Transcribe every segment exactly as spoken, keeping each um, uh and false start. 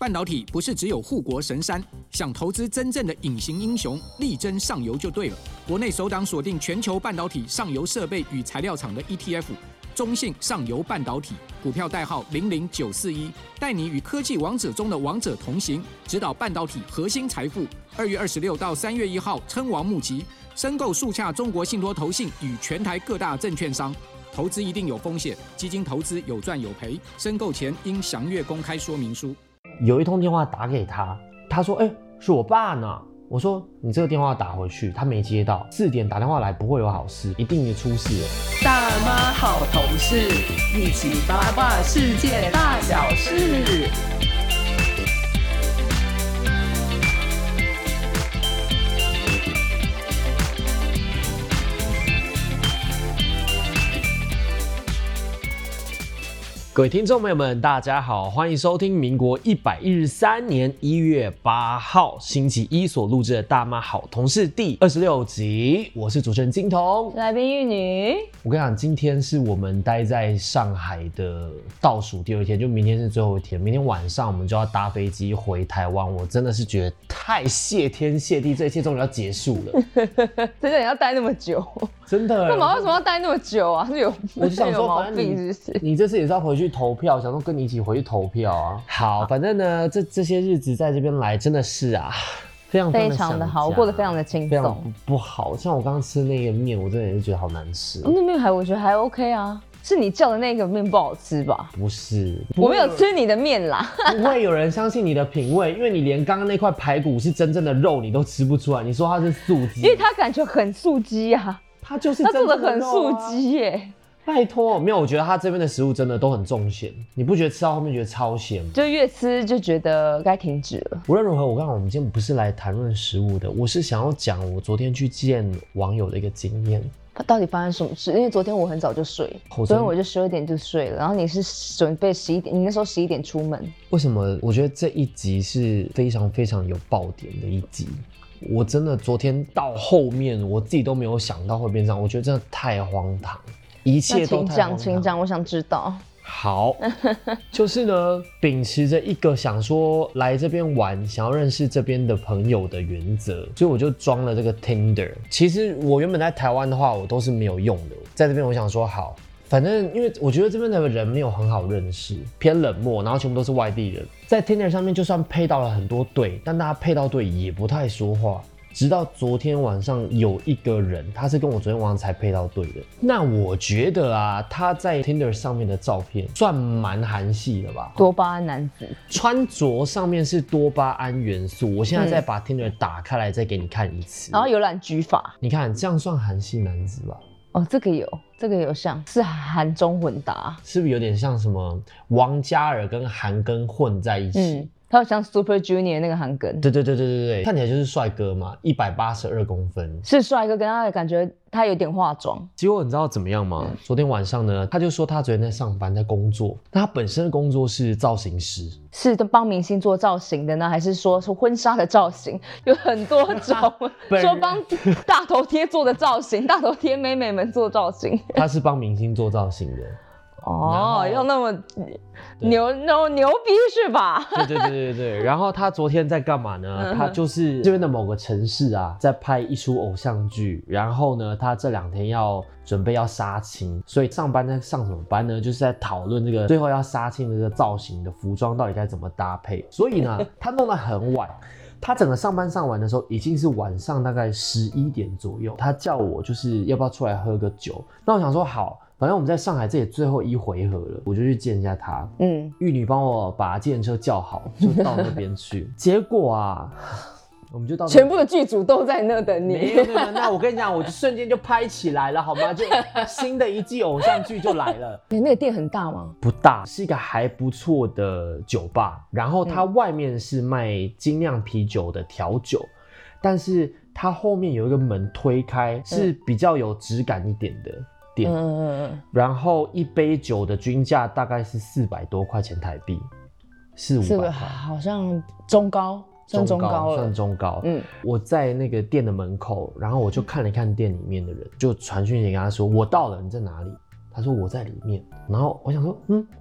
半导体不是只有护国神山，想投资真正的隐形英雄，力争上游就对了。国内首档锁定全球半导体上游设备与材料厂的 E T F， 中信上游半导体，股票代号零零九四一，带你与科技王者中的王者同行，指导半导体核心财富。二月二十六到三月一号，称王募集，申购速洽中国信托投信与全台各大证券商。投资一定有风险，基金投资有赚有赔，申购前应详阅公开说明书。 有一通电话打给他，他说：“哎、欸，是我爸呢。”我说：“你这个电话打回去，他没接到。四点打电话来不会有好事，一定出事了。” 大妈好同事，一起八卦世界大小事。 各位听众朋友们，大家好，欢迎收听民国一百一十三年一月八号星期一所录制的《大妈好同事》第二十六集，我是主持人金童， 来宾玉女。 我跟你讲，今天是我们待在上海的倒数第二天，就明天是最后一天，明天晚上我们就要搭飞机回台湾。我真的是觉得太谢天谢地，这一切终于要结束了。 真的你要待那么久？ 真的？ 干嘛？为什么要待那么久啊？是有我就想说， 有毛病是不是？ 你这次也是要回去投票，想说跟你一起回去投票啊。好，反正呢，这这些日子在这边来，真的是啊，非常非常的好，过得非常的轻非常松。 不好，像我刚刚吃那个面，我真的也是觉得好难吃。 那面还我觉得还 OK 啊，是你叫的那个面不好吃吧？ 不是， 我没有吃你的面啦。 不会有人相信你的品味，因为你连刚刚那块排骨是真正的肉你都吃不出来，你说它是素鸡， 因为它感觉很素鸡啊。 它就是它做的真正的肉啊， 很素鸡耶。 拜托，没有，我觉得它这边的食物真的都很重咸，你不觉得吃到后面觉得超咸吗？ 就越吃就觉得该停止了。 无论如何，我刚刚我们今天不是来谈论食物的，我是想要讲我昨天去见网友的一个经验。 他到底发生什么事？因为昨天我很早就睡，昨天我就十二点就睡了，然后你是准备十一点，你那时候十一点出门。 为什么？我觉得这一集是非常非常有爆点的一集。我真的昨天到后面，我自己都没有想到会变这样，我觉得真的太荒唐，一切都太荒唐。 请讲，请讲，我想知道。 好，就是呢，秉持着一个想说来这边玩，想要认识这边的朋友的原则，所以我就装了这个 Tinder。其实我原本在台湾的话，我都是没有用的，在这边我想说好。反正因为我觉得这边的人没有很好认识，偏冷漠，然后全部都是外地人。在 Tinder 上面就算配到了很多对，但大家配到对也不太说话。直到昨天晚上有一个人，他是跟我昨天晚上才配到对的。那我觉得啊，他在 Tinder 上面的照片算蛮韩系的吧？ 多巴胺男子， 穿着上面是多巴胺元素。我现在再把 Tinder 打开来再给你看一次。 然后有染举发， 你看这样算韩系男子吧？ 哦，这个有，这个有像是韩中混搭， 是不是有点像什么王嘉尔跟韩庚混在一起？ 嗯，他有像 Super Junior 那个韩庚。 对对对对对对，看起来就是帅哥嘛，一百八十二公分， 是帅哥，跟他的感觉他有点化妆。 结果你知道怎么样吗？嗯、昨天晚上呢，他就说他昨天在上班，在工作。那他本身的工作是造型师， 是帮明星做造型的呢，还是说是婚纱的造型？有很多种，说帮大头贴做的造型，大头贴妹妹们做造型。 他是帮明星做造型的。 哦，要那么牛牛牛逼是吧？ 对对对对对。然后他昨天在干嘛呢？嗯、他就是这边的某个城市啊，在拍一出偶像剧。然后呢，他这两天要准备要杀青，所以上班在上什么班呢？就是在讨论这个最后要杀青的这个造型的服装到底该怎么搭配。所以呢，他弄得很晚。他整个上班上完的时候已经是晚上大概十一点左右。他叫我就是要不要出来喝个酒？那我想说好。反正我们在上海这也最后一回合了，我就去见一下他。嗯，玉女帮我把计程车叫好，就到那边去。结果啊，我们就到全部的剧组都在那等你。 没有没有，那我跟你讲，我就瞬间就拍起来了，好吗？就新的一季偶像剧就来了。 欸、那个店很大吗？ 不大，是一个还不错的酒吧。然后它外面是卖精酿啤酒的调酒，嗯、但是它后面有一个门推开，是比较有质感一点的。店，嗯嗯嗯，然后一杯酒的均价大概是四百多块钱台币，四五百块， 好像中高，算中高了， 算中高。嗯，我在那个店的门口，然后我就看了看店里面的人，就传讯息跟他说我到了，你在哪里？他说我在里面。然后我想说，嗯，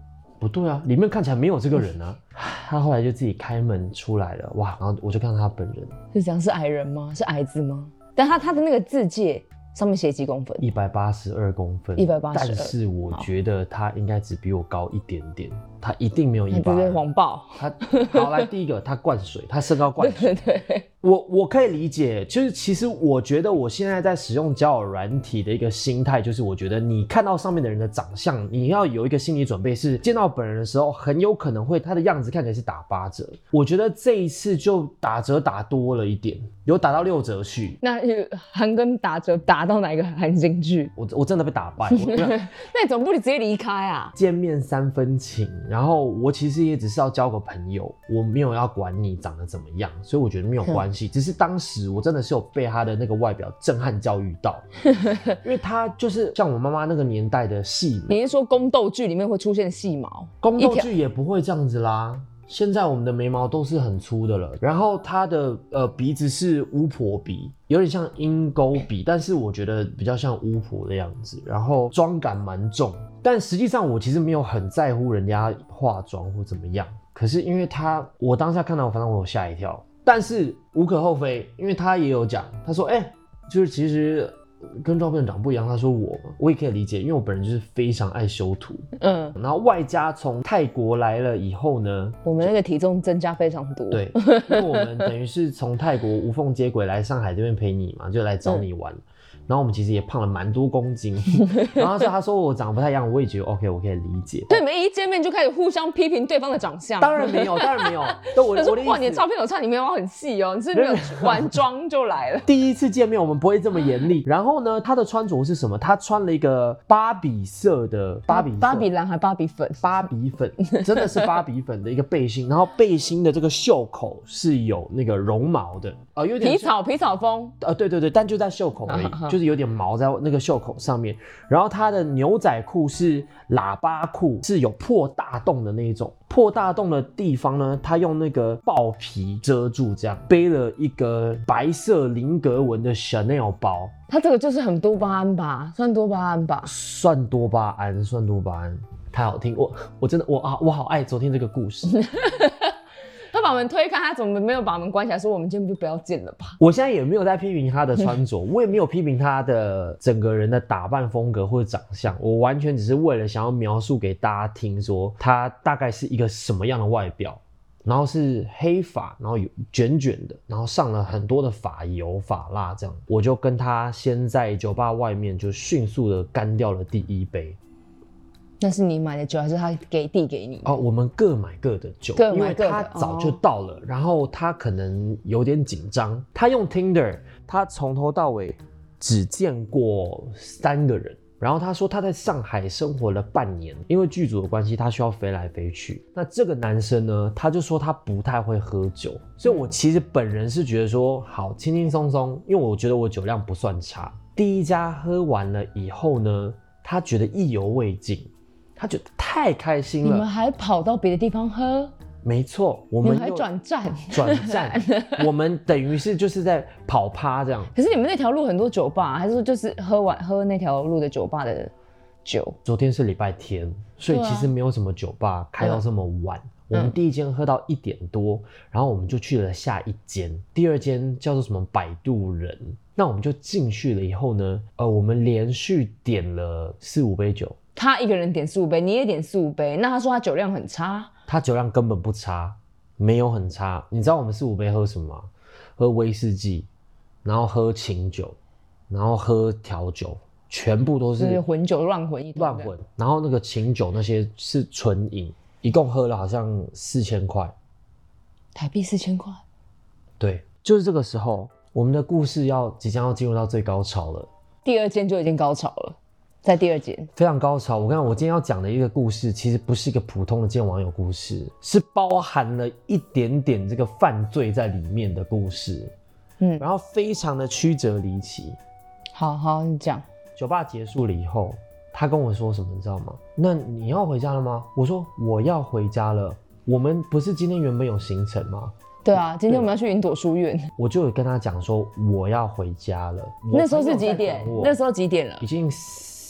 不对啊，里面看起来没有这个人啊。他后来就自己开门出来了，哇！然后我就看到他本人， 是这样，是矮人吗？是矮子吗？但他他的那个字界上面写几公分？ 一百八十二公分， 一百八十二。 但是我觉得他应该只比我高一点点，他一定没有一百。 对对，谎报。 他好来，第一个他灌水，他身高灌水。 对对对。 我我可以理解，就是其实我觉得我现在在使用交友软体的一个心态，就是我觉得你看到上面的人的长相，你要有一个心理准备，是见到本人的时候，很有可能会他的样子看起来是打八折。我觉得这一次就打折打多了一点，有打到六折去。 那韩庚打折打到哪一个韩星去？ 我我真的被打败。 那你总不能直接离开啊？ 见面三分情，然后我其实也只是要交个朋友，我没有要管你长得怎么样，所以我觉得没有关系。只是当时我真的是有被他的那个外表震撼教育到，因为他就是像我妈妈那个年代的戏毛。 你是说宫斗剧里面会出现细毛？ 宫斗剧也不会这样子啦。现在我们的眉毛都是很粗的了，然后他的呃鼻子是巫婆鼻，有点像鹰钩鼻，但是我觉得比较像巫婆的样子，然后妆感蛮重。但实际上我其实没有很在乎人家化妆或怎么样，可是因为他，我当下看到，反正我有吓一跳。但是无可厚非，因为他也有讲，他说：“哎、欸，就是其实跟照片长不一样。”他说我，我也可以理解，因为我本人就是非常爱修图，嗯，然后外加从泰国来了以后呢， 我们那个体重增加非常多， 对，因为我们等于是从泰国无缝接轨来上海这边陪你嘛，就来找你玩。嗯，然后我们其实也胖了蛮多公斤，然后他说我长得不太一样，我也觉得 OK， 我可以理解。 对，没一见面就开始互相批评对方的长相。 当然没有，当然没有。但我我说哇，你的照片有差，你眉毛很细哦，你是没有完妆就来了。 第一次见面我们不会这么严厉。然后呢，他的穿着是什么？他穿了一个芭比色的芭比色芭比蓝还芭比粉， 芭比粉真的是芭比粉的一个背心，然后背心的这个袖口是有那个绒毛的，呃，有点皮草皮草风， 呃，对对对，但就在袖口而已，就是有点毛在那个袖口上面。然后他的牛仔裤是喇叭裤，是有破大洞的那一种。破大洞的地方呢，他用那个豹皮遮住，这样背了一个白色菱格纹的 Chanel 包。 他这个就是很多巴胺吧，算多巴胺吧， 算多巴胺，算多巴胺，太好听，我我真的我啊，我好爱昨天这个故事。 他把门推开，他怎么没有把门关起来？说我们今天就不要见了吧？ 我现在也没有在批评他的穿着，我也没有批评他的整个人的打扮风格或者长相，我完全只是为了想要描述给大家听，说他大概是一个什么样的外表，然后是黑发，然后有卷卷的，然后上了很多的发油、发蜡，这样我就跟他先在酒吧外面就迅速的干掉了第一杯。 那是你买的酒还是他给递给你？ 哦，我们各买各的酒， 各买各的， 因为他早就到了，哦，然后他可能有点紧张。他用 Tinder， 他从头到尾只见过三个人。然后他说他在上海生活了半年，因为剧组的关系，他需要飞来飞去。那这个男生呢，他就说他不太会喝酒，所以我其实本人是觉得说好轻轻松松，因为我觉得我酒量不算差。第一家喝完了以后呢，他觉得意犹未尽。他觉得太开心了， 你们还跑到别的地方喝？ 没错，我们还转站， 转站，我们等于是就是在跑趴这样。 可是你们那条路很多酒吧，还是说就是喝完喝那条路的酒吧的酒？ 昨天是礼拜天，所以其实没有什么酒吧开到这么晚。啊，我们第一间喝到一点多，然后我们就去了下一间，第二间叫做什么摆渡人。那我们就进去了以后呢，呃，我们连续点了四五杯酒。 他一个人点四五杯，你也点四五杯，那他说他酒量很差？ 他酒量根本不差，没有很差。你知道我们四五杯喝什么吗？喝威士忌，然后喝琴酒，然后喝调酒，全部都是混酒乱混一通乱混。然后那个琴酒那些是纯饮，一共喝了好像四千块， 台币四千块。 对，就是这个时候，我们的故事要即将要进入到最高潮了。 第二间就已经高潮了。在第二间非常高潮。我跟你讲，我今天要讲的一个故事，其实不是一个普通的见网友故事，是包含了一点点这个犯罪在里面的故事。嗯，然后非常的曲折离奇。 好好，你讲。 酒吧结束了以后，他跟我说什么，你知道吗？那你要回家了吗？我说我要回家了。我们不是今天原本有行程吗？ 对啊，今天我们要去云朵书院。 我就有跟他讲说我要回家了。 那时候是几点？那时候几点了？ 已经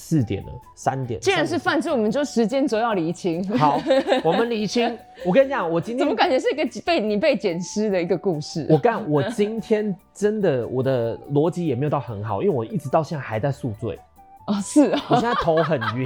四点了，三点。 既然是犯罪，我们就时间轴要厘清。 好，我们厘清。我跟你讲，我今天怎么感觉是一个被你被捡尸的一个故事？ 我干，我今天真的我的逻辑也没有到很好，因为我一直到现在还在宿醉。 哦，是啊、哦， 我现在头很晕。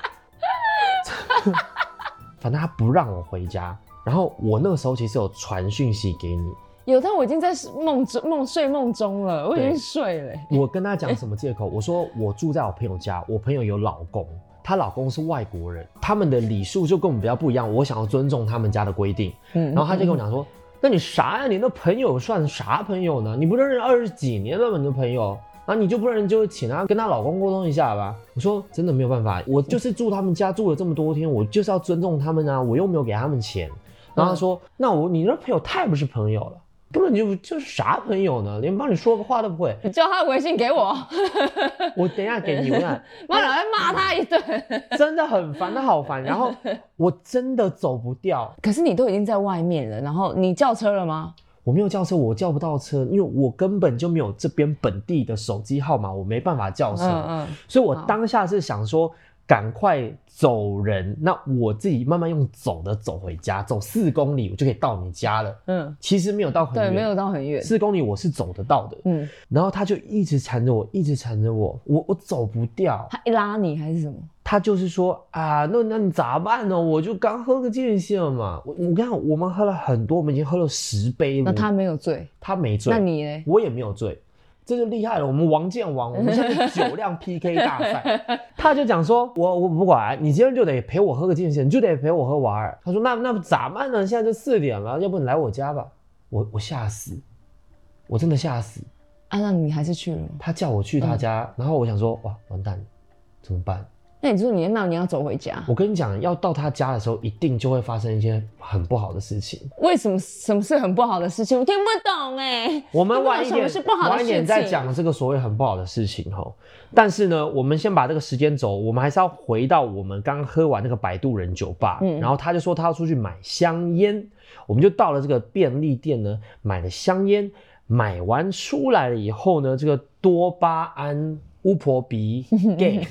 反正他不让我回家，然后我那个时候其实有传讯息给你。 有，但我已经在梦中梦睡梦中了，我已经睡了。 我跟他讲什么借口？我说我住在我朋友家，我朋友有老公，她老公是外国人，他们的礼数就跟我们比较不一样，我想要尊重他们家的规定。嗯，然后他就跟我讲说：“嗯、那你啥呀？你那朋友算啥朋友呢？你不认识二十几年了吗？你的朋友？啊，你就不认识就请他跟她老公沟通一下吧。”我说真的没有办法，我就是住他们家住了这么多天，我就是要尊重他们啊，我又没有给他们钱。然后他说：“嗯、那我你那朋友太不是朋友了。”根本就就是啥朋友呢？连帮你说个话都不会。 你叫他微信给我， 我等一下给你。我看， 妈老在骂他一顿， 真的很烦，他好烦。然后我真的走不掉。 可是你都已经在外面了，然后你叫车了吗？ 我没有叫车，我叫不到车，因为我根本就没有这边本地的手机号码，我没办法叫车。嗯嗯，所以我当下是想说，赶快走人，那我自己慢慢用走的走回家，走四公里我就可以到你家了。嗯，其实没有到很远， 对，没有到很远， 四公里我是走得到的。嗯，然后他就一直缠着我，一直缠着我，我我走不掉。 他一拉你还是什么？ 他就是说啊，那那你咋办呢？我就刚喝个间歇嘛。我我跟你讲，我们喝了很多，我们已经喝了十杯了。 那他没有醉， 他没醉。 那你呢？ 我也没有醉。这就厉害了，我们王见王，我们现在是酒量 P K 大赛。他就讲说，我我不管，你今天就得陪我喝个间歇，你就得陪我喝瓦尔。他说那那咋办呢？现在就四点了，要不你来我家吧？我我吓死，我真的吓死。 啊，那你还是去了吗？ 他叫我去他家，嗯、然后我想说，哇，完蛋了，怎么办？ 那你说你那你要走回家？ 我跟你讲，要到他家的时候，一定就会发生一些很不好的事情。 为什么？什么是很不好的事情？我听不懂哎、欸。 我们晚一点，晚一点再讲这个所谓很不好的事情哈。但是呢，我们先把这个时间轴，我们还是要回到我们刚喝完那个摆渡人酒吧。嗯，然后他就说他要出去买香烟，我们就到了这个便利店呢，买了香烟。买完出来了以后呢，这个多巴胺巫婆鼻 gay。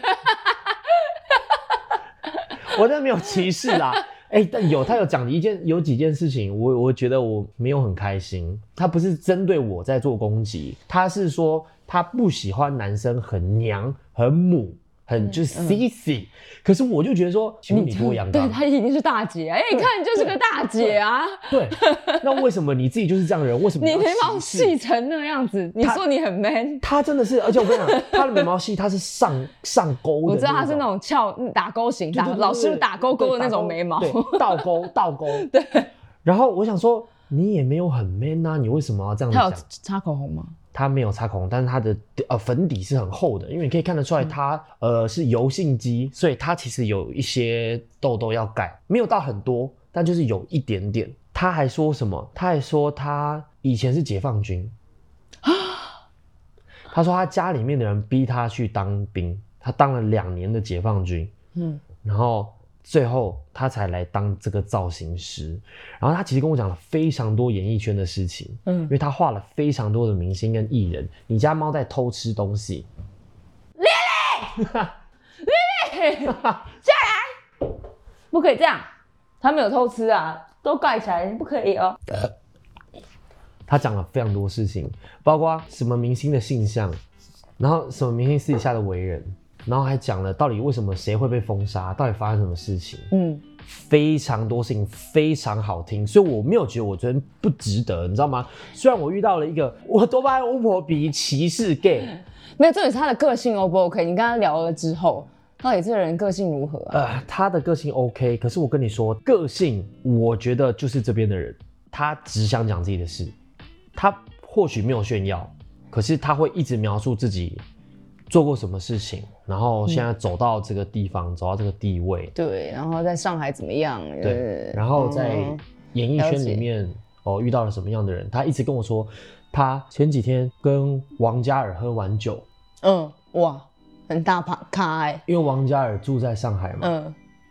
我真的没有歧视啦，哎、欸，但有他有讲一件有几件事情，我我觉得我没有很开心。他不是针对我在做攻击，他是说他不喜欢男生很娘、很母、很就是 C C、嗯。可是我就觉得说，请问你多阳刚？ 对，他一定是大姐，哎、欸，一看就是个大姐啊。 对，对那为什么你自己就是这样的人？为什么你眉毛细成那样子？你说你很 man？ 他真的是，而且我跟你讲，他的眉毛细，他是上上勾的。 我知道他是那种翘打勾型，打老师打勾勾的那种眉毛， 对，倒勾倒勾。 对。 然后我想说，你也没有很 man 啊，你为什么要这样讲？ 他有擦口红吗？ 他没有擦口红，但是他的呃粉底是很厚的，因为你可以看得出来他、嗯、呃是油性肌，所以他其实有一些痘痘要盖，没有到很多，但就是有一点点。他还说什么？他还说他以前是解放军，他说他家里面的人逼他去当兵，他当了两年的解放军，嗯，然后最后他才来当这个造型师。然后他其实跟我讲了非常多演艺圈的事情，嗯，因为他画了非常多的明星跟艺人。你家猫在偷吃东西， 丽丽，丽丽，下来，不可以这样，他没有偷吃啊，都盖起来，不可以哦。 他讲了非常多事情，包括什么明星的性向，然后什么明星私底下的为人。然后还讲了到底为什么谁会被封杀，到底发生什么事情，嗯，非常多事情，非常好听，所以我没有觉得我昨天不值得，你知道吗？虽然我遇到了一个我多巴胺巫婆比歧视 gay， 没有，重点是他的个性 O 不 OK？ 你跟他聊了之后，到底这个人个性如何啊？ 呃，他的个性 OK， 可是我跟你说，个性我觉得就是这边的人，他只想讲自己的事，他或许没有炫耀，可是他会一直描述自己做过什么事情，然后现在走到这个地方，嗯、走到这个地位， 对，然后在上海怎么样？ 对，然后在演艺圈里面、嗯、哦遇到了什么样的人？他一直跟我说，他前几天跟王嘉尔喝完酒， 嗯，哇，很大咖哎、欸， 因为王嘉尔住在上海嘛，嗯，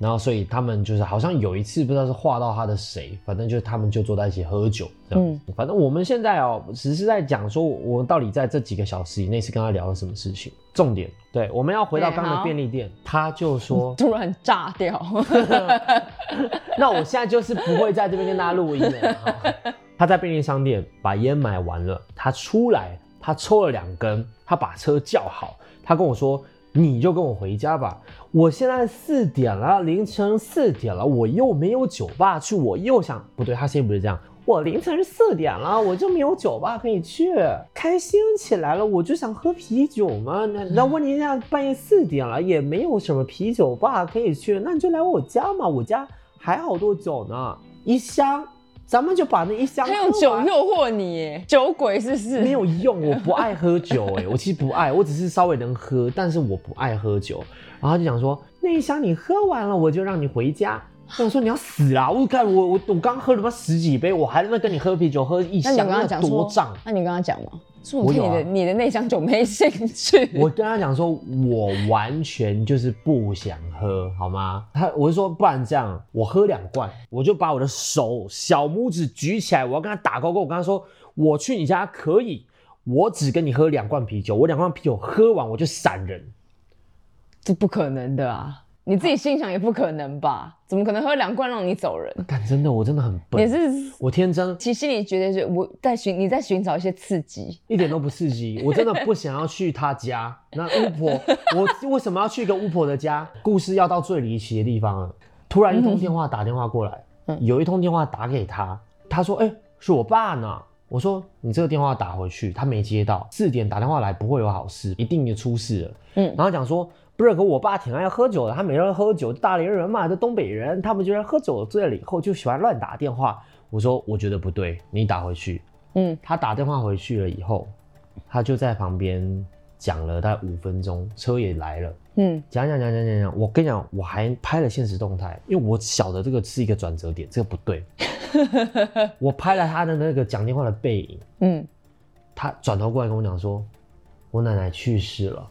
然后所以他们就是好像有一次不知道是画到他的谁，反正就是他们就坐在一起喝酒这样子。嗯、反正我们现在哦，只是在讲说我们到底在这几个小时以内是跟他聊了什么事情。重点，对，我们要回到刚刚的便利店，他就说突然炸掉。 那我现在就是不会在这边跟大家录音了。他在便利商店把烟买完了，他出来，他抽了两根，他把车叫好，他跟我说。你就跟我回家吧，我现在四点了，凌晨四点了，我又没有酒吧去，我又想不对，他现在不是这样，我凌晨四点了，我就没有酒吧可以去，开心起来了，我就想喝啤酒嘛。那那问题下半夜四点了，也没有什么啤酒吧可以去，那你就来我家嘛，我家还好多酒呢，一箱。咱们就把那一箱他用酒诱惑你耶，酒鬼是不是？ 没有用，我不爱喝酒哎，我其实不爱，我只是稍微能喝，但是我不爱喝酒。然后他就讲说，那一箱你喝完了，我就让你回家。我说你要死啦！我看我我我刚喝了他妈十几杯，我还在那跟你喝啤酒，喝一箱， 那你跟他讲多胀？ 那你跟他讲吗？是我对你的、啊、你的那箱酒没兴趣。 我跟他讲说，我完全就是不想喝，好吗？他我就说，不然这样，我喝两罐，我就把我的手小拇指举起来，我要跟他打勾勾。我跟他说，我去你家可以，我只跟你喝两罐啤酒，我两罐啤酒喝完我就闪人。 这不可能的啊！你自己心想也不可能吧？怎么可能喝两罐让你走人？ 干，真的，我真的很笨。 你是我天真， 其实心里觉得是我在寻你在寻找一些刺激， 一点都不刺激。我真的不想要去他家。那巫婆，我为什么要去一个巫婆的家？故事要到最离奇的地方了。突然一通电话打电话过来，嗯、有一通电话打给他，他说：“哎、欸，是我爸呢。”我说：“你这个电话打回去，他没接到。四点打电话来不会有好事，一定就出事了。”嗯，然后讲说。不是，可我爸挺爱喝酒的，他每天喝酒，大连人嘛，这东北人，他们就是喝酒醉了以后就喜欢乱打电话。我说我觉得不对，你打回去。嗯，他打电话回去了以后，他就在旁边讲了大概五分钟，车也来了。嗯，讲讲讲讲讲讲，我跟你讲，我还拍了限时动态，因为我晓得这个是一个转折点，这个不对。我拍了他的那个讲电话的背影。嗯，他转头过来跟我讲说，我奶奶去世了。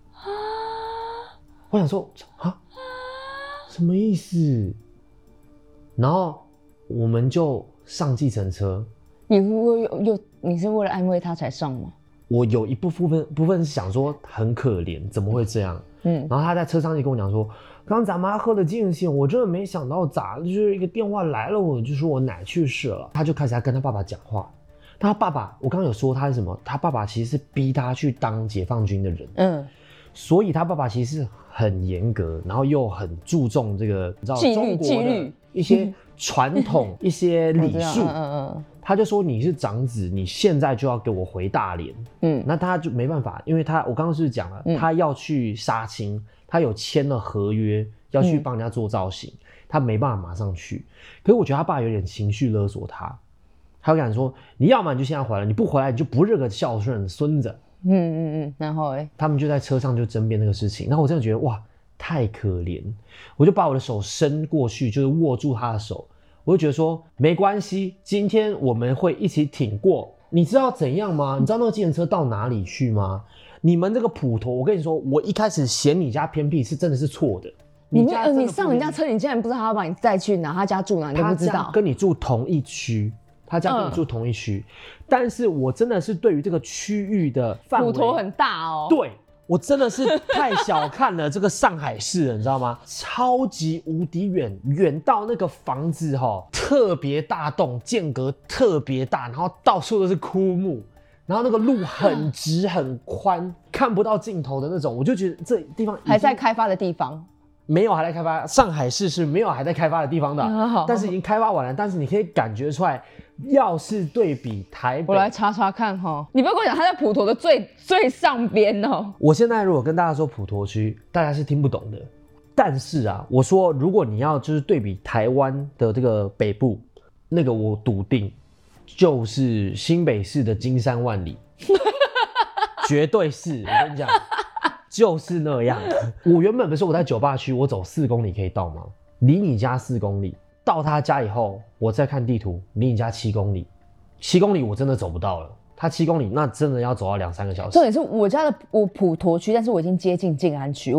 我想说啊，什么意思？然后我们就上计程车。 你有有你是为了安慰他才上吗？ 我有一部分部分是想说很可怜，怎么会这样？嗯。然后他在车上就跟我讲说，刚刚咱妈喝的尽兴，我真的没想到咋，就是一个电话来了，我就说我奶去世了。他就开始在跟他爸爸讲话。他爸爸，我刚刚有说他是什么？他爸爸其实是逼他去当解放军的人。嗯。所以他爸爸其实是很严格，然后又很注重这个，你知道中国的一些传统、一些礼数。嗯嗯。他就说你是长子，你现在就要给我回大连。嗯。那他就没办法，因为他我刚刚是不是讲了，嗯、他要去杀青，他有签了合约，要去帮人家做造型，嗯、他没办法马上去。可是我觉得他爸有点情绪勒索他，他会敢说，你要么你就现在回来，你不回来你就不是个孝顺的孙子。嗯嗯嗯，然后哎，他们就在车上就争辩那个事情，然后我真的觉得哇，太可怜，我就把我的手伸过去，就是握住他的手，我就觉得说没关系，今天我们会一起挺过。你知道怎样吗？你知道那个计程车到哪里去吗？你们这个普陀，我跟你说，我一开始嫌你家偏僻是真的是错的。 你呃，你上人家车，你竟然不知道他要把你带去哪，他家住哪，你都不知道。 他家跟你住同一区。他家跟你住同一区，嗯、但是我真的是对于这个区域的范围， 普陀很大哦。 对，我真的是太小看了这个上海市了，你知道吗？超级无敌远，远到那个房子哈、哦，特别大栋，间隔特别大，然后到处都是枯木，然后那个路很直很宽，看不到尽头的那种，我就觉得这地方还在开发的地方。 没有还在开发，上海市是没有还在开发的地方的，嗯、但是已经开发完了。但是你可以感觉出来，要是对比台北， 我来查查看哈。你不要跟我讲，它在普陀的最最上边哦。 我现在如果跟大家说普陀区，大家是听不懂的。但是啊，我说如果你要就是对比台湾的这个北部，那个我笃定就是新北市的金山万里，绝对是。我跟你讲。就是那样。我原本不是我在酒吧区，我走四公里可以到吗？离你家四公里，到他家以后，我再看地图，离你家七公里，七公里我真的走不到了。他七公里，那真的要走到两三个小时。 重点是我家的我普陀区，但是我已经接近静安区，我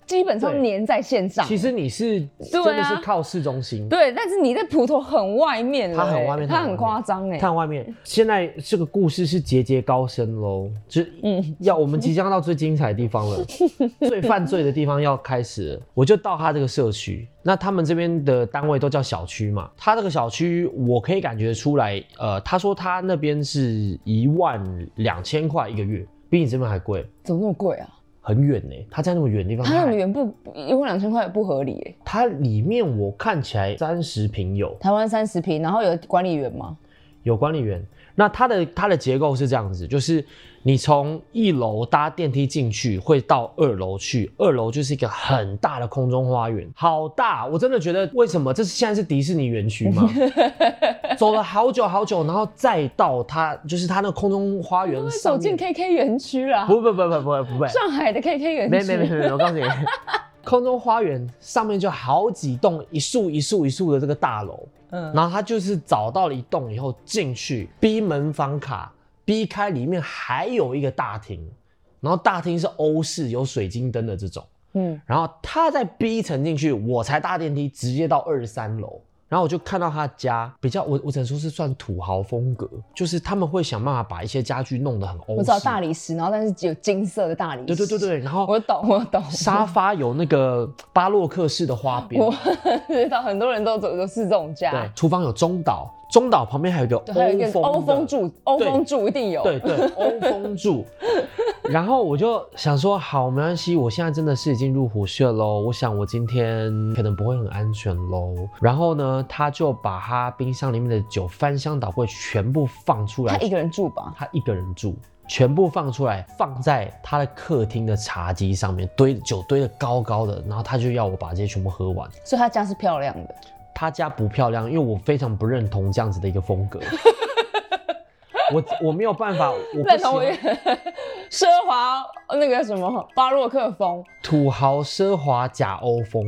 基本上黏在线上。 其实你是真的是靠市中心， 对，但是你在埔头很外面了， 它很外面， 它很夸张哎， 它很外面。现在这个故事是节节高升喽，就是嗯，要我们即将到最精彩的地方了，最犯罪的地方要开始了。我就到他这个社区，那他们这边的单位都叫小区嘛，他这个小区我可以感觉出来，呃，他说他那边是一万两千块一个月，比你这边还贵， 怎么那么贵啊？很远呢、欸，他在那么远的地方， 他那么远不一万两千块也不合理哎、欸。 它里面我看起来三十坪有， 台湾三十坪，然后有管理员吗？ 有管理员。那它的它的结构是这样子，就是你从一楼搭电梯进去，会到二楼去，二楼就是一个很大的空中花园，好大，我真的觉得为什么这是现在是迪士尼园区吗？走了好久好久，然后再到它就是它那个空中花园上面， 走进 K K 园区啦。 不不不不不不不， 上海的 K K 园区。 没没没没，我告诉你。空中花园上面就好几栋一束一束一束的这个大楼，嗯，然后他就是找到了一栋以后进去，逼门房卡，逼开里面还有一个大厅，然后大厅是欧式有水晶灯的这种，嗯，然后他再逼一层进去，我才搭电梯直接到二十三楼。然后我就看到他家比较，我我只能说是算土豪风格，就是他们会想办法把一些家具弄得很欧式。 我知道大理石，然后但是只有金色的大理石。 对对对对，然后我懂我懂。 沙发有那个巴洛克式的花边。 我知道很多人都走都是这种家。 对，厨房有中岛，中岛旁边还有一个欧风欧风柱，欧风柱一定有。 对对，欧风柱。然后我就想说，好，没关系，我现在真的是已经入虎穴喽。我想我今天可能不会很安全喽。然后呢，他就把他冰箱里面的酒翻箱倒柜全部放出来。 他一个人住吧？ 他一个人住，全部放出来，放在他的客厅的茶几上面，堆酒堆得高高的。然后他就要我把这些全部喝完。 所以他家是漂亮的。 他家不漂亮，因为我非常不认同这样子的一个风格。我我没有办法，我不喜欢奢华那个什么巴洛克风， 土豪奢华假欧风。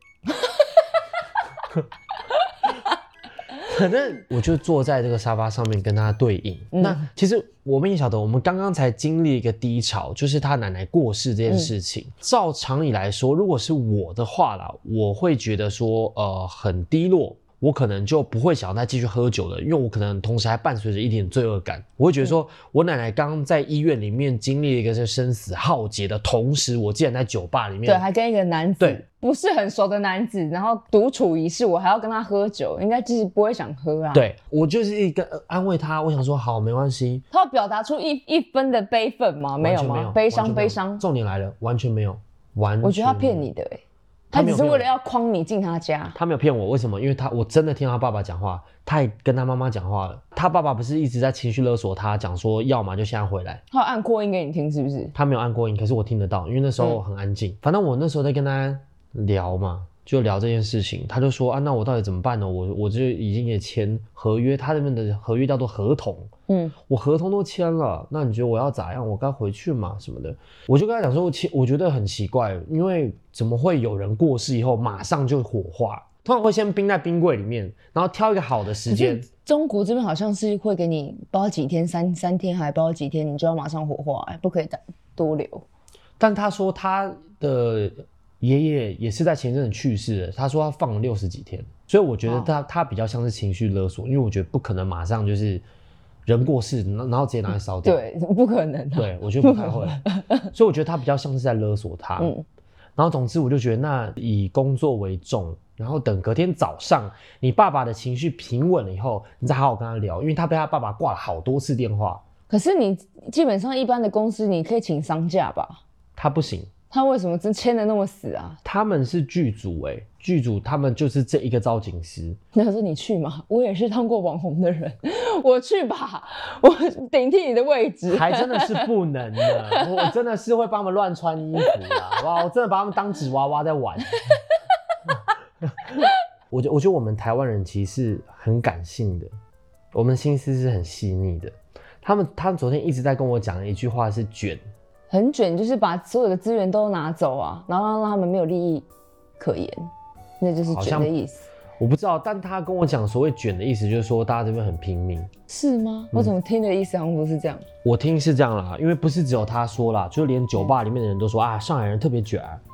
反正我就坐在这个沙发上面跟他对应。嗯、那其实我们也晓得，我们刚刚才经历一个低潮，就是他奶奶过世这件事情。嗯、照常理来说，如果是我的话啦，我会觉得说，呃，很低落。我可能就不会想再继续喝酒了，因为我可能同时还伴随着一点罪恶感。我会觉得说，我奶奶刚在医院里面经历了一个生死浩劫的同时，我竟然在酒吧里面， 对，还跟一个男子，对，不是很熟的男子，然后独处一室，我还要跟他喝酒，应该就是不会想喝啊。 对，我就是一个安慰他，我想说好，没关系。 他要表达出一一分的悲愤吗？没有吗？没有，悲伤，悲伤。 重点来了，完全没有，完全没有。 我觉得他骗你的哎、欸。他只是为了要诓你进他家， 他没有骗我，为什么？因为他我真的听到他爸爸讲话，他也跟他妈妈讲话了。他爸爸不是一直在情绪勒索他，讲说要嘛就现在回来。 他有按扩音给你听是不是？ 他没有按扩音，可是我听得到，因为那时候很安静。嗯、反正我那时候在跟他聊嘛，就聊这件事情，他就说啊，那我到底怎么办呢？我我就已经也签合约，他那边的合约叫做合同。嗯，我合同都签了，那你觉得我要咋样？我该回去嘛什么的？我就跟他讲说，我我觉得很奇怪，因为怎么会有人过世以后马上就火化？通常会先冰在冰柜里面，然后挑一个好的时间。 中国这边好像是会给你包几天，三三天还包几天，你就要马上火化，哎，不可以多留。 但他说他的爷爷也是在前阵子去世的，他说他放了六十几天，所以我觉得他、哦、他比较像是情绪勒索，因为我觉得不可能马上就是人过世，然后直接拿来烧掉， 对，不可能、啊。 对，我觉得不太会，所以我觉得他比较像是在勒索他。嗯，然后总之我就觉得，那以工作为重，然后等隔天早上你爸爸的情绪平稳了以后，你再好好跟他聊，因为他被他爸爸挂了好多次电话。 可是你基本上一般的公司你可以请丧假吧？ 他不行。 他为什么真签的那么死啊？ 他们是剧组哎、欸，剧组他们就是这一个造景师。 那可是你去嘛？我也是当过网红的人，我去吧，我顶替你的位置。 还真的是不能的，我真的是会帮他们乱穿衣服啦，好不好？我真的把他们当纸娃娃在玩。我觉得，我觉得我们台湾人其实是很感性的，我们心思是很细腻的。他们，他们昨天一直在跟我讲的一句话是卷。 很卷，就是把所有的资源都拿走啊，然后让他们没有利益可言，那就是卷的意思。 我不知道，但他跟我讲所谓卷的意思，就是说大家这边很拼命， 是吗？嗯、我怎么听的意思好像不是这样。 我听是这样啦，因为不是只有他说啦，就连酒吧里面的人都说啊，上海人特别卷、啊。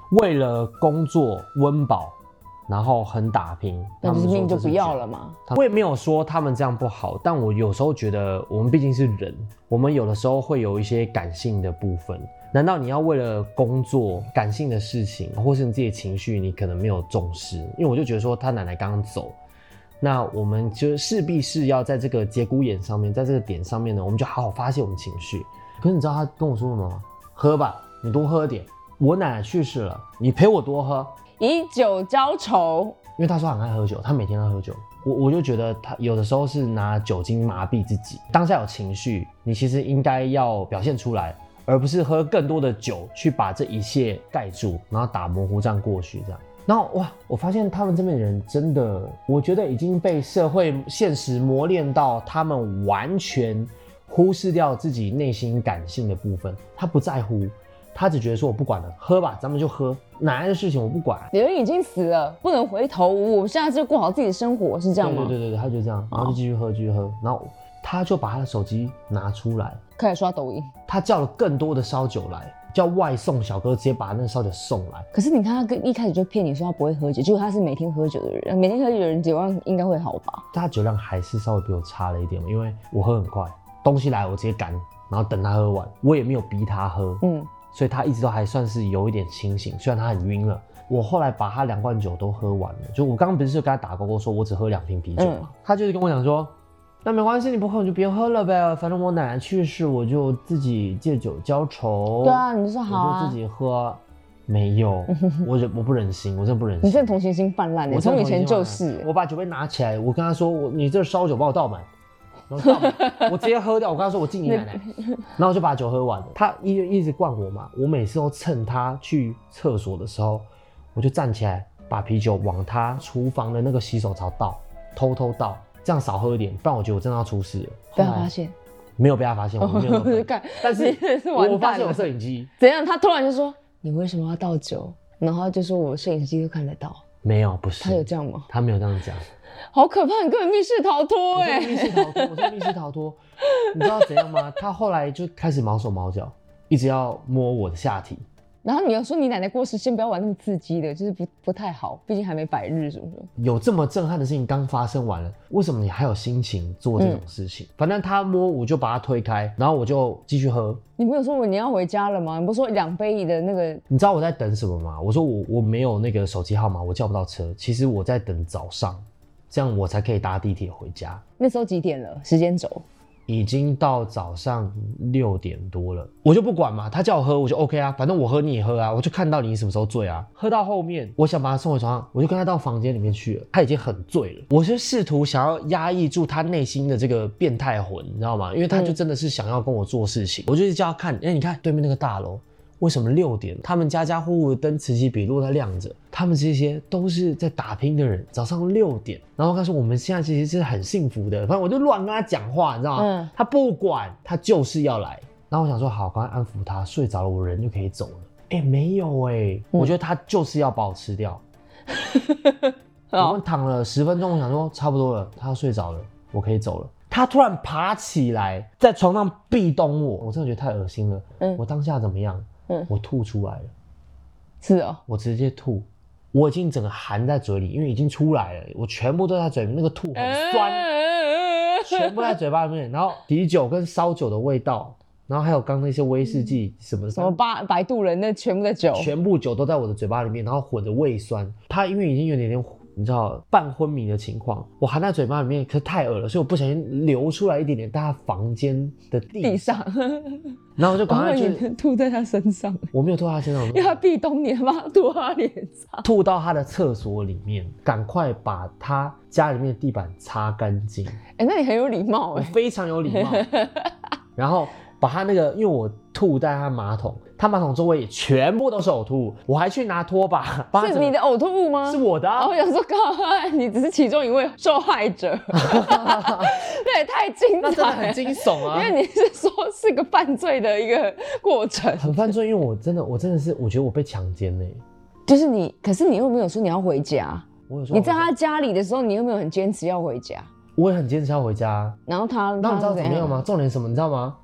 为了工作温饱，然后很打拼， 那就是命就不要了。 了嘛。 我也没有说他们这样不好，但我有时候觉得我们毕竟是人，我们有的时候会有一些感性的部分。难道你要为了工作感性的事情，或是你自己的情绪，你可能没有重视？因为我就觉得说他奶奶刚刚走，那我们就势必是要在这个节骨眼上面，在这个点上面呢，我们就好好发泄我们情绪。可是你知道他跟我说什么吗？喝吧，你多喝点。我奶奶去世了，你陪我多喝， 以酒浇愁。 因为他说很爱喝酒，他每天都喝酒。我我就觉得他有的时候是拿酒精麻痹自己，当下有情绪，你其实应该要表现出来，而不是喝更多的酒去把这一切盖住，然后打模糊仗过去这样。然后哇，我发现他们这边的人真的，我觉得已经被社会现实磨练到，他们完全忽视掉自己内心感性的部分，他不在乎。他只觉得说我不管了，喝吧，咱们就喝，奶奶的事情我不管。 人已经死了，不能回头，我现在就过好自己的生活，是这样吗？ 对对对对，他就这样，然后就继续喝，继续喝，然后他就把他的手机拿出来， 开始刷抖音。 他叫了更多的烧酒来，叫外送小哥直接把那个烧酒送来。 可是你看他跟一开始就骗你说他不会喝酒，结果他是每天喝酒的人，每天喝酒的人酒量应该会好吧？ 他酒量还是稍微比我差了一点嘛，因为我喝很快，东西来我直接赶，然后等他喝完，我也没有逼他喝，嗯。所以他一直都还算是有一点清醒，虽然他很晕了。我后来把他两罐酒都喝完了，就我刚刚不是就跟他打勾勾说我只喝两瓶啤酒嘛、嗯，他就是跟我讲说，那没关系，你不喝你就别喝了呗，反正我奶奶去世，我就自己借酒浇愁。 对啊，你就说好啊， 我就自己喝。没有，我忍我不忍心，我真的不忍心。 你真的同情心泛滥，我从以前就是。 我把酒杯拿起来，我跟他说，我你这烧酒帮我倒满。然后我直接喝掉，我跟他说我敬你奶奶，然后我就把酒喝完了。他一一直灌我嘛，我每次都趁他去厕所的时候，我就站起来把啤酒往他厨房的那个洗手槽倒，偷偷倒，这样少喝一点，不然我觉得我真的要出事了。 被他发现？ 没有被他发现，我没有看。但是我发现有摄影机。 怎样？他突然就说：“你为什么要倒酒？”然后就说：“我摄影机都看得到。” 没有，不是。 他有这样吗？ 他没有这样讲。 好可怕！你根本密室逃脱哎、 欸！密室逃脱，我在密室逃脱。你知道怎样吗？他后来就开始毛手毛脚，一直要摸我的下体。 然后你又说你奶奶过世，先不要玩那么刺激的，就是不不太好，毕竟还没百日什么的。 有这么震撼的事情刚发生完了，为什么你还有心情做这种事情？嗯、反正他摸我就把他推开，然后我就继续喝。 你没有说我你要回家了吗？你不是说两杯的那个？ 你知道我在等什么吗？我说我我没有那个手机号码，我叫不到车。其实我在等早上，这样我才可以搭地铁回家。 那时候几点了？时间轴？ 已经到早上六点多了，我就不管嘛，他叫我喝我就 OK 啊，反正我喝你也喝啊，我就看到你什么时候醉啊。喝到后面，我想把他送回床上，我就跟他到房间里面去了，他已经很醉了，我就试图想要压抑住他内心的这个变态魂，你知道吗？因为他就真的是想要跟我做事情，嗯、我就是叫他看，哎、欸，你看对面那个大楼。为什么六点他们家家户户的灯此起彼落在亮着？他们这些都是在打拼的人，早上六点，然后他说我们现在其实是很幸福的，反正我就乱跟他讲话，你知道吗？嗯、他不管，他就是要来。然后我想说好，赶快安抚他，睡着了我人就可以走了。哎、欸，没有哎、欸，嗯、我觉得他就是要把我吃掉。我们躺了十分钟，我想说差不多了，他要睡着了，我可以走了。他突然爬起来，在床上壁咚我，我真的觉得太恶心了。嗯、我当下怎么样？嗯、我吐出来了， 是哦， 我直接吐，我已经整个含在嘴里，因为已经出来了，我全部都在嘴里，那个吐很酸，呃、全部在嘴巴里面，然后啤酒跟烧酒的味道，然后还有刚那些威士忌什么什么八摆渡人那全部的酒， 全部酒都在我的嘴巴里面，然后混着胃酸，他因为已经有点点。你知道半昏迷的情况，我含在嘴巴里面，可是太恶了，所以我不小心流出来一点点，在他房间的地上，地上然后我就赶快去吐在他身上。 我没有吐在他身上， 因为他壁咚你，把他吐到他脸上， 吐到他的厕所里面，赶快把他家里面的地板擦干净。 哎、欸，那你很有礼貌哎、欸， 我非常有礼貌。然后把他那个，因为我吐在他马桶。他马桶周围也全部都是呕吐物，我还去拿拖把。 是你的嘔吐物吗？ 是我的、啊。 我想说，靠，你只是其中一位受害者，那也太精彩了， 那真的很惊悚啊！ 因为你是说是个犯罪的一个过程， 很犯罪，因为我真的，我真的是，我觉得我被强奸嘞。 就是你，可是你又没有说你要回家。 我有说你在他家里的时候，你有没有很坚持要回家？ 我也很坚持要回家。 然后他， 那你知道怎么样吗？重点什么？你知道吗？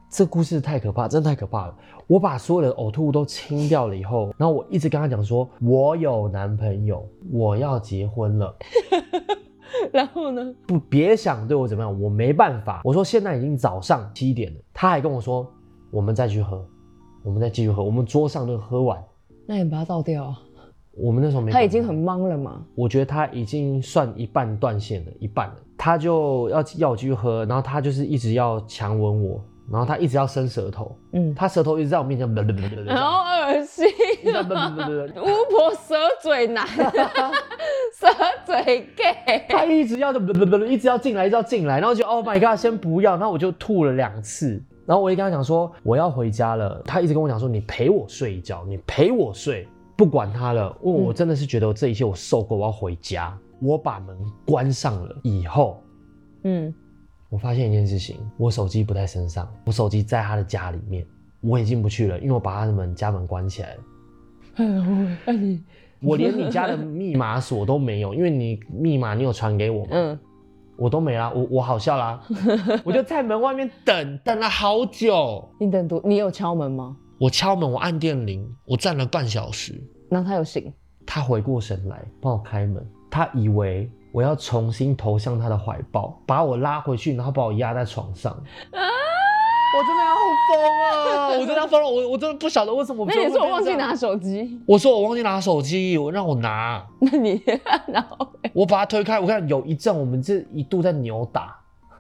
这故事太可怕，真的太可怕了。我把所有的呕吐物都清掉了以后，然后我一直跟他讲说，我有男朋友，我要结婚了。 然后呢？ 不，别想对我怎么样，我没办法。我说现在已经早上七点了，他还跟我说，我们再去喝，我们再继续喝，我们桌上都喝完。 那你把它倒掉啊。 我们那时候没， 他已经很忙了嘛。 我觉得他已经算一半断线了，一半了。他就要要我继续喝，然后他就是一直要强吻我，然后他一直要伸舌头，嗯，他舌头一直在我面前， 好恶心，巫婆舌嘴男，舌嘴 gay， 他一直要一直要进来，一直要进来，然后就 Oh my god， 先不要，然后我就吐了两次。然后我也跟他讲说我要回家了，他一直跟我讲说你陪我睡一觉，你陪我睡。不管他了，因为我真的是觉得这一切我受够，我要回家。我把门关上了以后，嗯，我发现一件事情，我手机不在身上，我手机在他的家里面，我也进不去了，因为我把他的门家门关起来了。哎，你，我连你家的密码锁都没有，因为你密码你有传给我吗？嗯，我都没啦，我我好笑啦，我就在门外面等等了好久。 你等多？你有敲门吗？ 我敲门，我按电铃，我站了半小时。 然后他有醒，他回过神来帮我开门，他以为我要重新投向他的怀抱，把我拉回去，然后把我压在床上。啊！我真的要疯了，我真的要疯了，我我真的不晓得为什么。 那你说我忘记拿手机？ 我说我忘记拿手机，我让我拿。 那你然后我把它推开，我看有一阵我们这一度在扭打。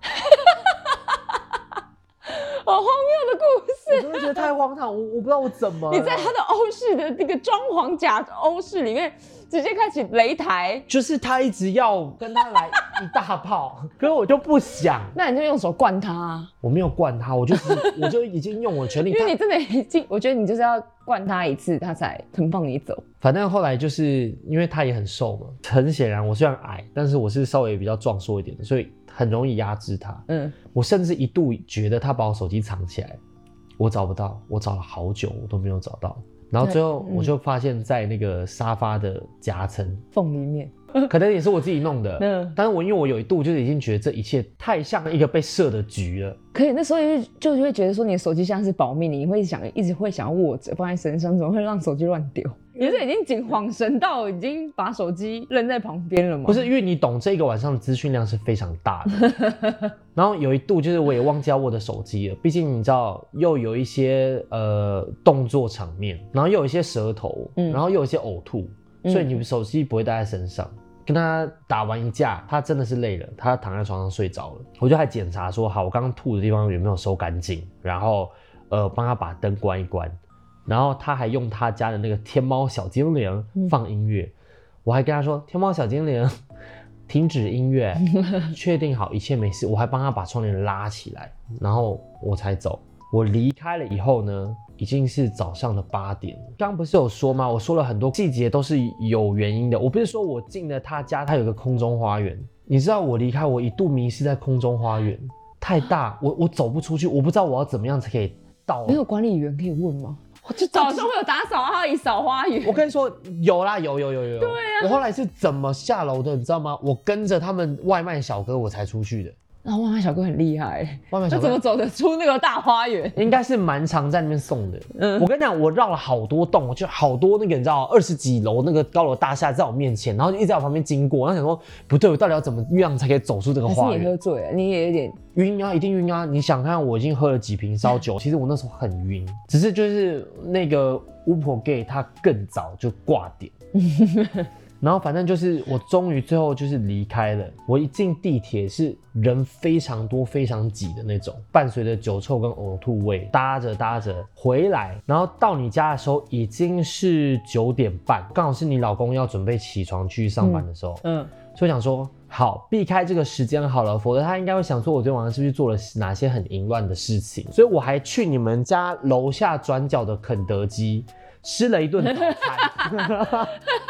好荒谬的故事， 我真的觉得太荒唐，我我不知道我怎么了。 你在他的欧式的那个装潢假欧式里面，直接开启擂台， 就是他一直要跟他来一大炮，可是我就不想。 那你就用手灌他啊！ 我没有灌他，我就是我就已经用我的全力， 因为你真的已经，我觉得你就是要灌他一次，他才肯放你走。 反正后来就是因为他也很瘦嘛，很显然我虽然矮，但是我是稍微比较壮硕一点的，所以很容易压制他。嗯，我甚至一度觉得他把我手机藏起来，我找不到，我找了好久我都没有找到。然后最后我就发现在那个沙发的夹层缝里面， 可能也是我自己弄的。嗯，但是我因为我有一度就是已经觉得这一切太像一个被设的局了。 可以那时候就就会觉得说你的手机像是保命，你会想一直会想要握着放在身上，怎么会让手机乱丢？你是已经惊恍神到已经把手机扔在旁边了吗？ 不是，因为你懂这个晚上的资讯量是非常大的。然后有一度就是我也忘记要握的手机了，毕竟你知道又有一些呃动作场面，然后又有一些舌头，嗯、然后又有一些呕吐，所以你手机不会带在身上。跟他打完一架，他真的是累了，他躺在床上睡着了。我就还检查说，好，我刚刚吐的地方有没有收干净，然后呃帮他把灯关一关。然后他还用他家的那个天猫小精灵放音乐，嗯、我还跟他说天猫小精灵停止音乐，确定好一切没事，我还帮他把窗帘拉起来，然后我才走。我离开了以后呢，已经是早上的八点了。刚刚不是有说吗？我说了很多细节都是有原因的。我不是说我进了他家，他有个空中花园。你知道我离开，我一度迷失在空中花园，太大，我我走不出去，我不知道我要怎么样才可以到。 没有管理员可以问吗？就早上会有打扫阿姨扫花园。 我跟你说，有啦，有有有有有。对啊。我后来是怎么下楼的，你知道吗？我跟着他们外卖小哥，我才出去的。 然后外卖小哥很厉害， 外卖小哥他怎么走得出那个大花园？ 应该是蛮常在那边送的。嗯，我跟你讲，我绕了好多栋，我就好多那个你知道二十几楼那个高楼大厦在我面前，然后就一直在我旁边经过，然后想说不对，我到底要怎么样才可以走出这个花园？ 还是你喝醉了？你也有点晕啊，一定晕啊！你想看我已经喝了几瓶烧酒，其实我那时候很晕，只是就是那个巫婆 gay 他更早就挂点。然后反正就是我终于最后就是离开了。我一进地铁是人非常多非常挤的那种，伴随着酒臭跟呕吐味，搭着搭着回来，然后到你家的时候已经是九点半，刚好是你老公要准备起床去上班的时候。嗯，嗯所以想说好避开这个时间好了，否则他应该会想说我昨天晚上是不是做了哪些很淫乱的事情。所以我还去你们家楼下转角的肯德基吃了一顿早餐。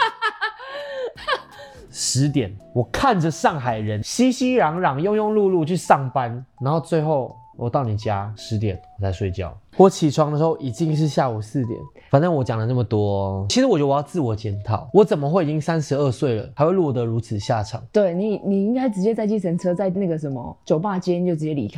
十点，我看着上海人熙熙攘攘、庸庸碌碌去上班，然后最后我到你家十点我才睡觉。我起床的时候已经是下午四点。反正我讲了那么多，其实我觉得我要自我检讨，我怎么会已经三十二岁了，还会落得如此下场？ 对你，你应该直接在计程车，在那个什么酒吧间就直接离开。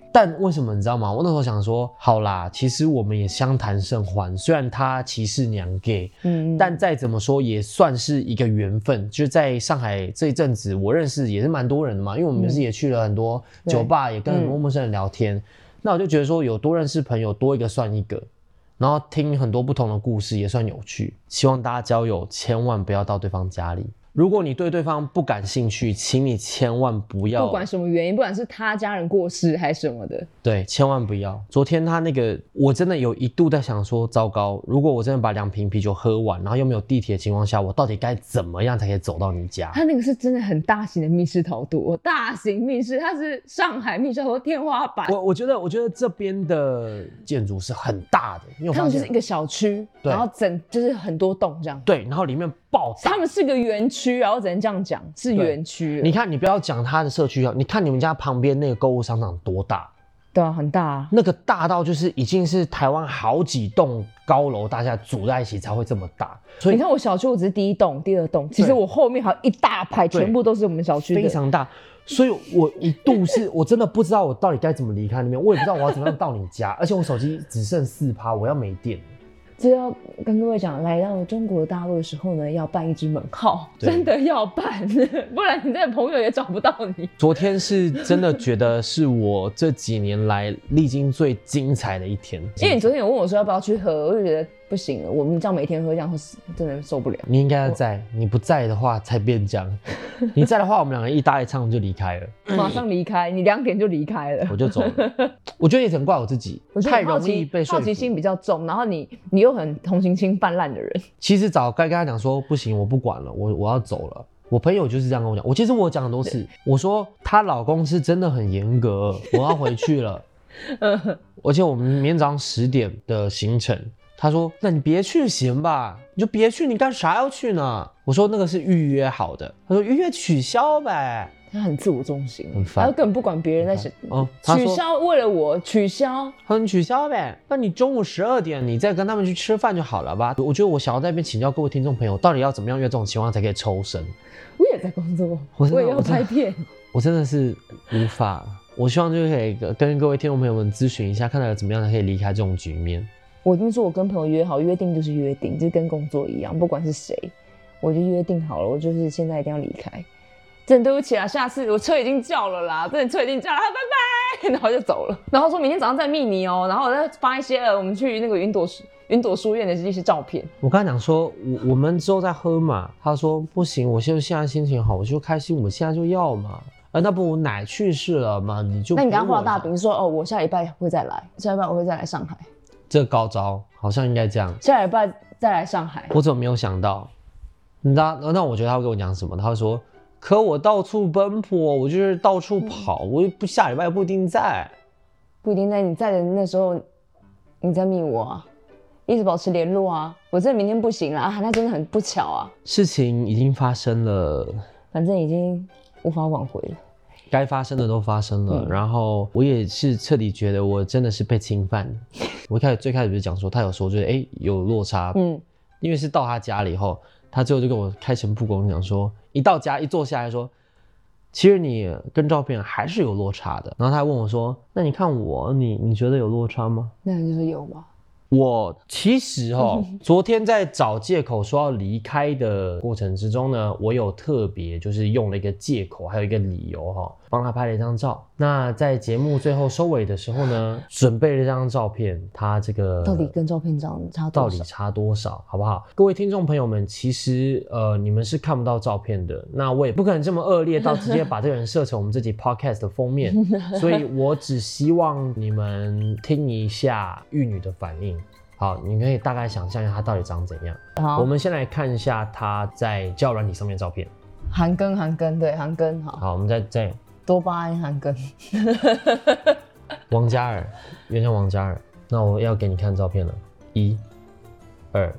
但为什么你知道吗？我那时候想说，好啦，其实我们也相谈甚欢。虽然他歧视娘 gay， 嗯，但再怎么说也算是一个缘分。就是在上海这一阵子，我认识也是蛮多人的嘛，因为我们是也去了很多酒吧，嗯、也跟很多陌生人聊天。嗯、那我就觉得说，有多认识朋友，多一个算一个。然后听很多不同的故事也算有趣。希望大家交友千万不要到对方家里。如果你对对方不感兴趣，请你千万不要， 不管什么原因，不管是他家人过世还是什么的， 对，千万不要。昨天他那个，我真的有一度在想说，糟糕，如果我真的把两瓶啤酒喝完，然后又没有地铁的情况下，我到底该怎么样才可以走到你家？ 他那个是真的很大型的密室逃脱，大型密室，它是上海密室逃脱天花板。 我我觉得，我觉得这边的建筑是很大的，因为我他们就是一个小区，然后整就是很多栋这样， 对，然后里面爆大， 他们是个园区，然后只能这样讲，是园区。 你看，你不要讲他的社区啊，你看你们家旁边那个购物商场多大？ 对啊，很大啊。 那个大到就是已经是台湾好几栋高楼大厦组在一起才会这么大。 所以你看我小区，我只是第一栋、第二栋，其实我后面还有一大排，全部都是我们小区的， 非常大。所以我一度是我真的不知道我到底该怎么离开那边，我也不知道我要怎么样到你家，而且我手机只剩四趴，我要没电。 这要跟各位讲，来到中国大陆的时候呢，要办一支门号，真的要办，不然你这个朋友也找不到你。 昨天是真的觉得是我这几年来历经最精彩的一天， 因为你昨天有问我说要不要去喝，我就觉得不行了，我们这样每天喝这样会真的受不了。 你应该要在，你不在的话才变这样。你在的话，我们两个一搭一唱就离开了， 马上离开，你两点就离开了， 我就走了。我觉得也很怪我自己， 我太容易被说服， 好奇心比较重，然后你你又很同情心泛滥的人。 其实早该跟他讲说，不行，我不管了，我我要走了。我朋友就是这样跟我讲，我其实我讲很多次，我说她老公是真的很严格，我要回去了。而且我们明天早上十点的行程。他说：“那你别去行吧，你就别去，你干啥要去呢？”我说：“那个是预约好的。”他说：“预约取消呗。” 他很自我中心， 很烦， 他根本不管别人在想。哦，取消为了我取消， 他说：“你取消呗，那你中午十二点你再跟他们去吃饭就好了吧？”我觉得我想要在那边请教各位听众朋友，到底要怎么样约这种情况才可以抽身？ 我也在工作，我, 我也要拍片， 我, 我真的是无法。我希望就是可以跟各位听众朋友们咨询一下，看到怎么样才可以离开这种局面。 我跟你说，我跟朋友约好，约定就是约定，就是跟工作一样，不管是谁，我就约定好了，我就是现在一定要离开。真的对不起啊，下次我车已经叫了啦，真的车已经叫了，拜拜，然后就走了。然后说明天早上再密你哦，然后我再发一些呃，我们去那个云朵云朵书院的一些照片。 我跟他讲说，我我们之后再喝嘛，他说不行，我现在现在心情好，我就开心，我现在就要嘛。啊，那不我奶去世了嘛，你就那你刚刚画大饼说哦，我下礼拜会再来，下礼拜我会再来上海。 这个高招好像应该这样， 下礼拜再来上海。 我怎么没有想到？你知道？那我觉得他会跟我讲什么？他会说：“可我到处奔波，我就是到处跑，嗯、我不下礼拜不一定在， 不一定在。你在的那时候，你在密我啊，一直保持联络啊。我这明天不行了啊，那真的很不巧啊。 事情已经发生了， 反正已经无法挽回了。” 该发生的都发生了，嗯、然后我也是彻底觉得我真的是被侵犯。我一开始最开始不是讲说他有说就是哎、欸、有落差，嗯，因为是到他家里以后，他最后就跟我开诚布公讲说，一到家一坐下来说，其实你跟照片还是有落差的。然后他还问我说，那你看我，你你觉得有落差吗？ 那你就是有吧。 我其实哦，昨天在找借口说要离开的过程之中呢，我有特别就是用了一个借口，还有一个理由哈、哦，帮他拍了一张照。那在节目最后收尾的时候呢，准备了这张照片，他这个到底跟照片长差多少？ 到底差多少？好不好？各位听众朋友们，其实呃你们是看不到照片的，那我也不可能这么恶劣到直接把这个人设成我们这集 podcast 的封面，所以我只希望你们听一下玉女的反应。好，你可以大概想象一下它到底长怎样。好，我们先来看一下它在交友软体上面的照片。 韩庚，韩庚，对，韩庚，好。 好，我们再再多巴胺，韩庚。 王嘉尔，原像王嘉尔。那我要给你看照片了，一、二。